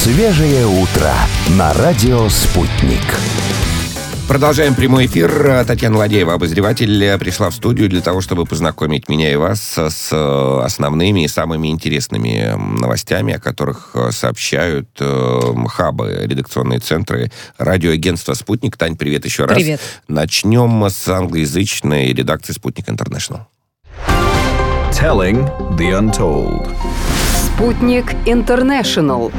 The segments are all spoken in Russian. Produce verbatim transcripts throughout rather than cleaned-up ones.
Свежее утро на радио «Спутник». Продолжаем прямой эфир. Татьяна Ладеева, обозреватель, пришла в студию для того, чтобы познакомить меня и вас с основными и самыми интересными новостями, о которых сообщают хабы, редакционные центры радиоагентства «Спутник». Тань, привет еще раз. Привет. Начнем с англоязычной редакции «Спутник Интернешнл». Telling the Untold. «Спутник Интернешнл».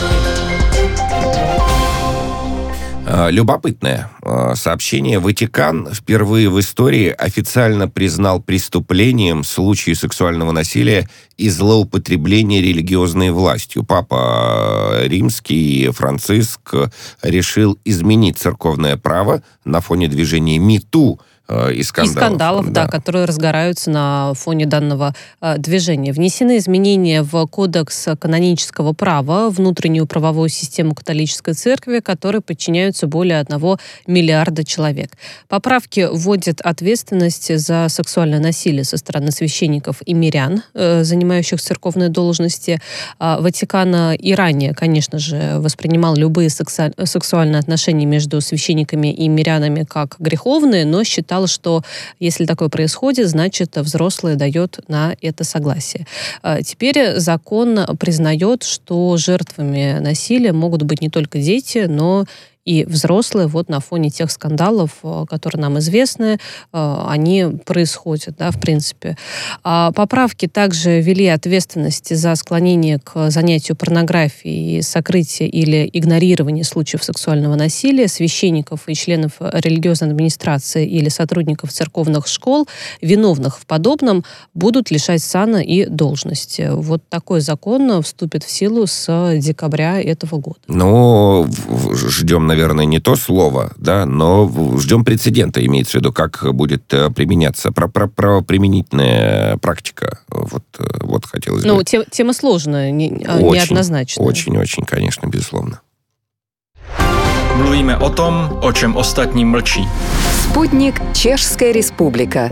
Любопытное сообщение. Ватикан впервые в истории официально признал преступлением случаи сексуального насилия и злоупотребления религиозной властью. Папа Римский Франциск решил изменить церковное право на фоне движения «Мету» и скандалов, и скандалов да. Да, которые разгораются на фоне данного э, движения. Внесены изменения в Кодекс канонического права, внутреннюю правовую систему католической церкви, которой подчиняются более одного миллиарда человек. Поправки вводят ответственность за сексуальное насилие со стороны священников и мирян, э, занимающих церковные должности. Э, Ватикан и ранее, конечно же, воспринимал любые секса- сексуальные отношения между священниками и мирянами как греховные, но считал, что если такое происходит, значит, взрослый дает на это согласие. Теперь закон признает, что жертвами насилия могут быть не только дети, но и взрослые, вот на фоне тех скандалов, которые нам известны, они происходят, да, в принципе. Поправки также ввели ответственность за склонение к занятию порнографией, сокрытие или игнорирование случаев сексуального насилия священников и членов религиозной администрации или сотрудников церковных школ, виновных в подобном, будут лишать сана и должности. Вот такой закон вступит в силу с декабря этого года. Ну, ждем, наверное, наверное, не то слово, да, но ждем прецедента, имеется в виду, как будет применяться правоприменительная практика. Вот, вот хотелось бы. Ну, тема, тема сложная, не, неоднозначная. Очень-очень, конечно, безусловно. Mluvíme o tom, o čem ostatní mlčí. Спутник Чешская Республика.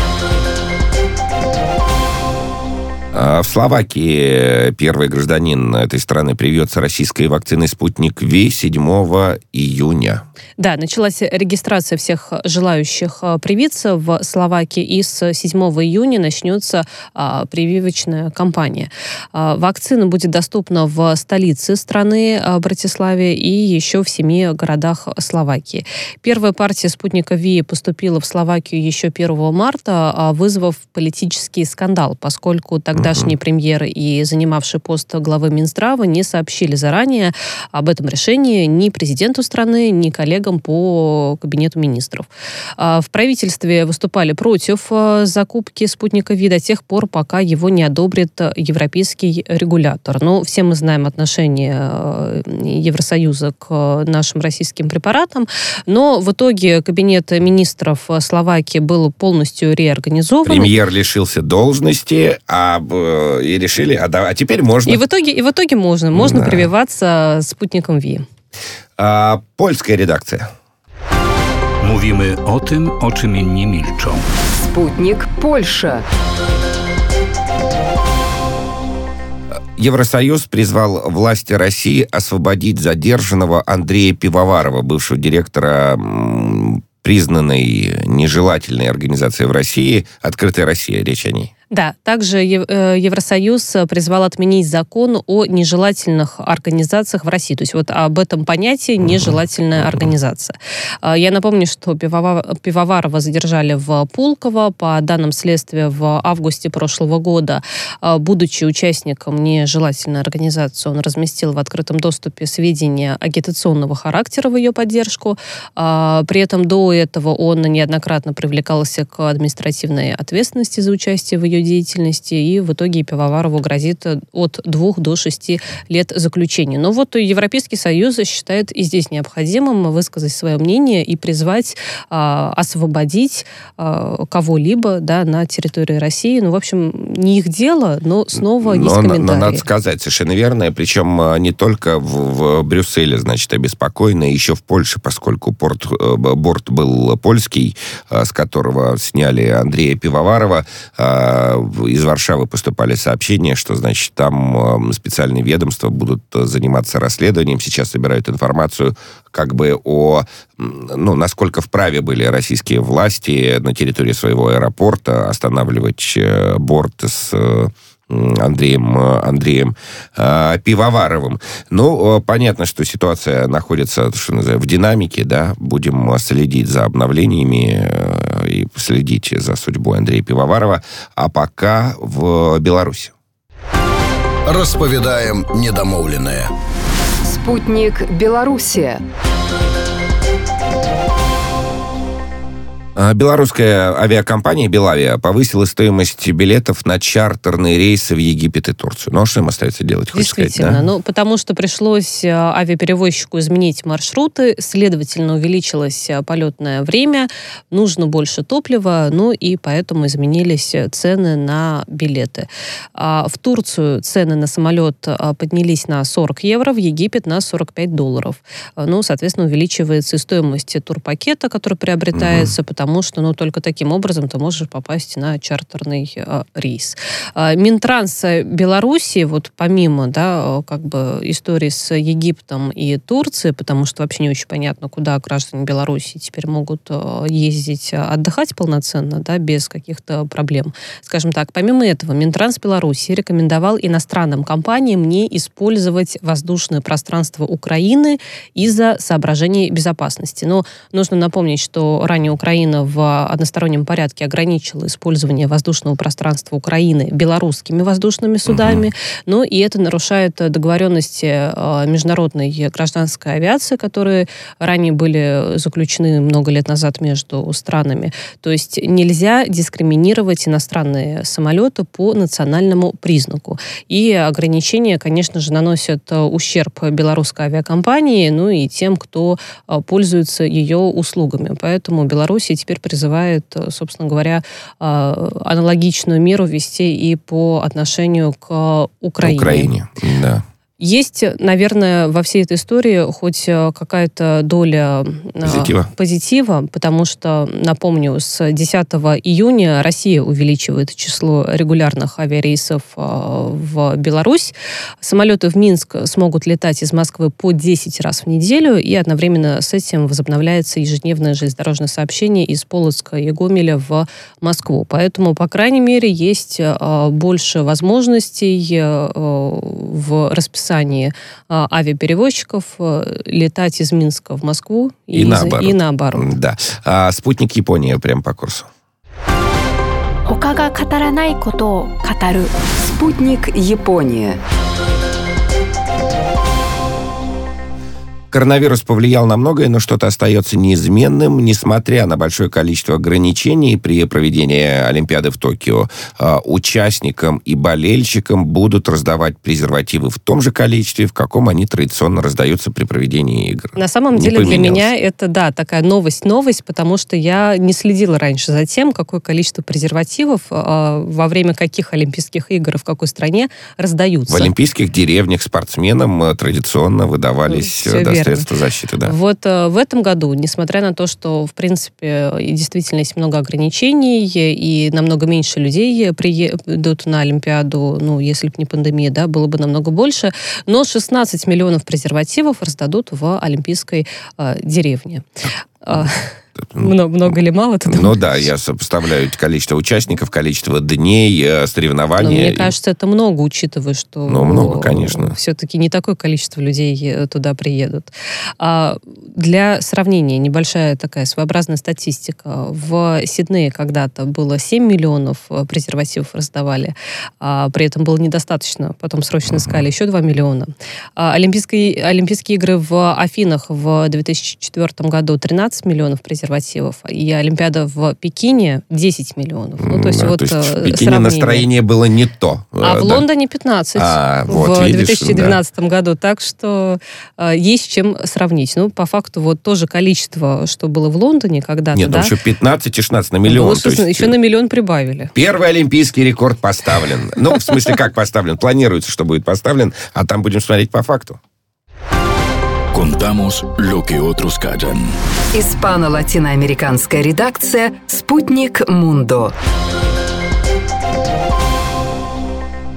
В Словакии первый гражданин этой страны привьется российской вакциной «Спутник Ви» седьмого июня. Да, началась регистрация всех желающих привиться в Словакии, и с седьмого июня начнется а, прививочная кампания. А, вакцина будет доступна в столице страны а, Братиславе и еще в семи городах Словакии. Первая партия «Спутника Ви» поступила в Словакию еще первого марта, а, вызвав политический скандал, поскольку тогдашний uh-huh. премьер и занимавший пост главы Минздрава не сообщили заранее об этом решении ни президенту страны, ни коллегам по кабинету министров. В правительстве выступали против закупки «Спутника Ви» до тех пор, пока его не одобрит европейский регулятор. Но все мы знаем отношение Евросоюза к нашим российским препаратам, но в итоге кабинет министров Словакии был полностью реорганизован. Премьер лишился должности, а, и решили, а, да, а теперь можно. И в итоге, и в итоге можно. Можно да. прививаться «Спутником Ви». A, polska redakcja. Mówimy o tym, o czym inni milczą. Спутник Польша. Евросоюз призвал власти России освободить задержанного Андрея Пивоварова, бывшего директора м, признанной нежелательной организации в России «Открытая Россия», речь о ней. Да, также Евросоюз призвал отменить закон о нежелательных организациях в России. То есть вот об этом понятии «нежелательная организация». Я напомню, что Пивоварова задержали в Пулково. По данным следствия, в августе прошлого года, будучи участником нежелательной организации, он разместил в открытом доступе сведения агитационного характера в ее поддержку. При этом до этого он неоднократно привлекался к административной ответственности за участие в ее деятельности, и в итоге Пивоварову грозит от двух до шести лет заключения. Но вот Европейский Союз считает и здесь необходимым высказать свое мнение и призвать а, освободить а, кого-либо, да, на территории России. Ну, в общем, не их дело, но снова но, есть комментарии. Но надо сказать, совершенно верно, причем не только в, в Брюсселе, значит, обеспокоены, еще в Польше, поскольку порт, борт был польский, с которого сняли Андрея Пивоварова. из Варшавы поступали сообщения, что, значит, там специальные ведомства будут заниматься расследованием. Сейчас собирают информацию как бы о, ну, насколько вправе были российские власти на территории своего аэропорта останавливать борт с Андреем, Андреем э, Пивоваровым. Ну, понятно, что ситуация находится, что называется, в динамике, да, будем следить за обновлениями э, и следить за судьбой Андрея Пивоварова, а пока в Беларуси. Расповедаем недомовленное. Спутник Белоруссия. Белорусская авиакомпания «Белавиа» повысила стоимость билетов на чартерные рейсы в Египет и Турцию. Ну, а что им остается делать, хочешь сказать? Действительно, Да? ну, потому что пришлось авиаперевозчику изменить маршруты, следовательно, увеличилось полетное время, нужно больше топлива, ну, и поэтому изменились цены на билеты. В Турцию цены на самолет поднялись на сорок евро, в Египет на сорок пять долларов. Ну, соответственно, увеличивается и стоимость турпакета, который приобретается, угу. потому что, ну, только таким образом ты можешь попасть на чартерный э, рейс. Э, Минтранс Беларуси, вот помимо, да, как бы истории с Египтом и Турцией, потому что вообще не очень понятно, куда граждане Беларуси теперь могут э, ездить отдыхать полноценно, да, без каких-то проблем. Скажем так, помимо этого, Минтранс Беларуси рекомендовал иностранным компаниям не использовать воздушное пространство Украины из-за соображений безопасности. Но нужно напомнить, что ранее Украина в одностороннем порядке ограничила использование воздушного пространства Украины белорусскими воздушными судами, угу. ну и это нарушает договоренности международной гражданской авиации, которые ранее были заключены много лет назад между странами. То есть нельзя дискриминировать иностранные самолеты по национальному признаку. И ограничения, конечно же, наносят ущерб белорусской авиакомпании, ну и тем, кто пользуется ее услугами. Поэтому Беларусь теперь призывает, собственно говоря, аналогичную меру ввести и по отношению к Украине. Украине, да. Есть, наверное, во всей этой истории хоть какая-то доля позитива. позитива, потому что, напомню, с десятого июня Россия увеличивает число регулярных авиарейсов в Беларусь. Самолеты в Минск смогут летать из Москвы по десять раз в неделю, и одновременно с этим возобновляется ежедневное железнодорожное сообщение из Полоцка и Гомеля в Москву. Поэтому, по крайней мере, есть больше возможностей в расписании авиаперевозчиков летать из Минска в Москву и, и, наоборот. и наоборот. Да. А спутник Япония прям по курсу. Спутник Япония. Коронавирус повлиял на многое, но что-то остается неизменным, несмотря на большое количество ограничений при проведении Олимпиады в Токио. Участникам и болельщикам будут раздавать презервативы в том же количестве, в каком они традиционно раздаются при проведении игр. На самом деле для меня это, да, такая новость-новость, потому что я не следила раньше за тем, какое количество презервативов во время каких Олимпийских игр и в какой стране раздаются. В олимпийских деревнях спортсменам традиционно выдавались да, средства защиты, да. Вот э, в этом году, несмотря на то, что, в принципе, действительно есть много ограничений, и намного меньше людей приедут на Олимпиаду, ну, если бы не пандемия, да, было бы намного больше, но шестнадцать миллионов презервативов раздадут в олимпийской э, деревне. Много, много или мало? Ты ну да, я сопоставляю количество участников, количество дней, э, соревнований. Но мне кажется, это много, учитывая, что ну, много, конечно. все-таки не такое количество людей туда приедут. А для сравнения, небольшая такая своеобразная статистика. В Сиднее когда-то было семь миллионов презервативов раздавали, а при этом было недостаточно. Потом срочно искали еще два миллиона. А Олимпийские, Олимпийские игры в Афинах в две тысячи четвёртом году тринадцать миллионов презервативов, и Олимпиада в Пекине десять миллионов. Ну, то есть, да, вот то есть в Пекине сравнение. Настроение было не то. А да. В Лондоне пятнадцать а, в вот, видишь, две тысячи двенадцатом да. году. Так что э, есть чем сравнить. Ну, по факту, вот тоже количество, что было в Лондоне когда-то. Нет, да, там еще пятнадцать и шестнадцать на миллион. Было, то есть, еще на миллион прибавили. Первый олимпийский рекорд поставлен. Ну, в смысле, как поставлен? Планируется, что будет поставлен, а там будем смотреть по факту. Contamos lo que otros callan. Испано-латиноамериканская редакция «Спутник Мундо».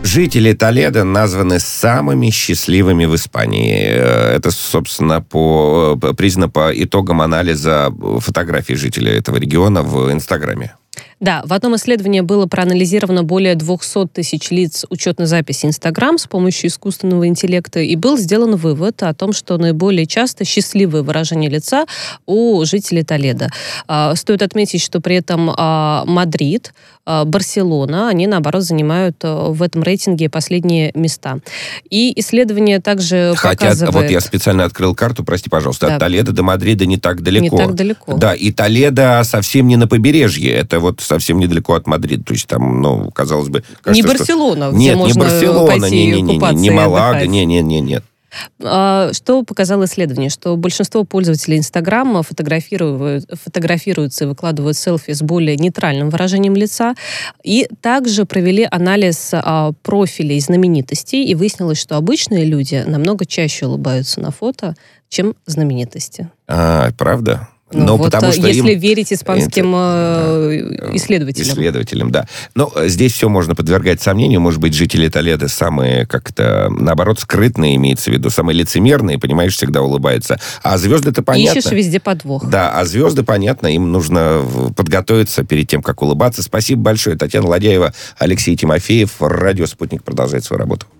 Жители Толедо названы самыми счастливыми в Испании. Это, собственно, по, признано по итогам анализа фотографий жителей этого региона в Инстаграме. Да, в одном исследовании было проанализировано более двести тысяч лиц учетной записи Инстаграм с помощью искусственного интеллекта, и был сделан вывод о том, что наиболее часто счастливое выражение лица у жителей Толедо. Стоит отметить, что при этом Мадрид, Барселона, они, наоборот, занимают в этом рейтинге последние места. И исследование также Хотя, показывает... вот я специально открыл карту, прости, пожалуйста, Да. от Толедо до Мадрида не так далеко. Не так далеко. Да, и Толедо совсем не на побережье, это вот совсем недалеко от Мадрида, то есть там, ну, казалось бы... Не кажется, Барселона, что... где Нет, можно не Барселона, пойти не, не, не, купаться не и Малага, отдыхать. не, не, не, нет. Что показало исследование? Что большинство пользователей Инстаграма фотографируют, фотографируются и выкладывают селфи с более нейтральным выражением лица. И также провели анализ а, профилей знаменитостей, и выяснилось, что обычные люди намного чаще улыбаются на фото, чем знаменитости. А, правда? Ну, Но вот, потому что если им... верить испанским Это, э, исследователям. Исследователям, да. Но здесь все можно подвергать сомнению. Может быть, жители Толедо самые, как-то, наоборот, скрытные, имеется в виду, самые лицемерные, понимаешь, всегда улыбаются. А звезды-то понятно. Ищешь везде подвох. Да, а звезды, понятно, им нужно подготовиться перед тем, как улыбаться. Спасибо большое. Татьяна Ладяева, Алексей Тимофеев. Радио «Спутник» продолжает свою работу.